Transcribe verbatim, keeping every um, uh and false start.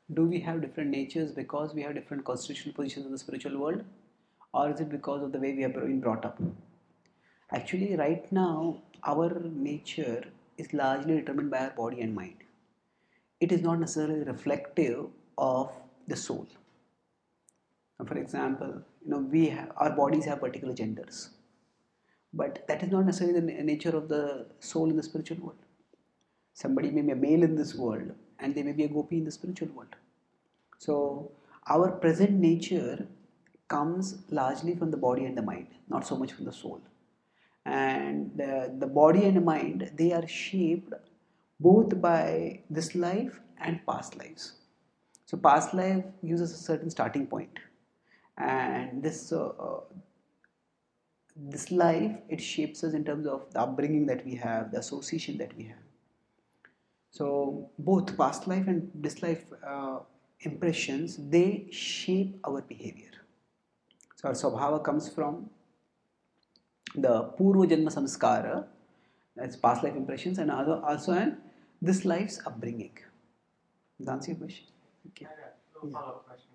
do we have different natures because we have different constitutional positions in the spiritual world, or is it because of the way we have been brought up? Actually, right now, our nature is largely determined by our body and mind. It is not necessarily reflective of the soul. For example, you know, we have, our bodies have particular genders, but that is not necessarily the nature of the soul in the spiritual world. Somebody may be a male in this world, and they may be a gopi in the spiritual world. So, our present nature comes largely from the body and the mind, not so much from the soul. And the, the body and the mind, they are shaped both by this life and past lives. So, past life uses a certain starting point, and this uh, uh, this life, it shapes us in terms of the upbringing that we have, the association that we have. So both past life and this life uh, impressions, they shape our behavior. So our swabhava comes from the purva janma samskara, that's past life impressions, and also an this life's upbringing. Does that answer your question? Okay. Yeah, yeah. No follow-up question.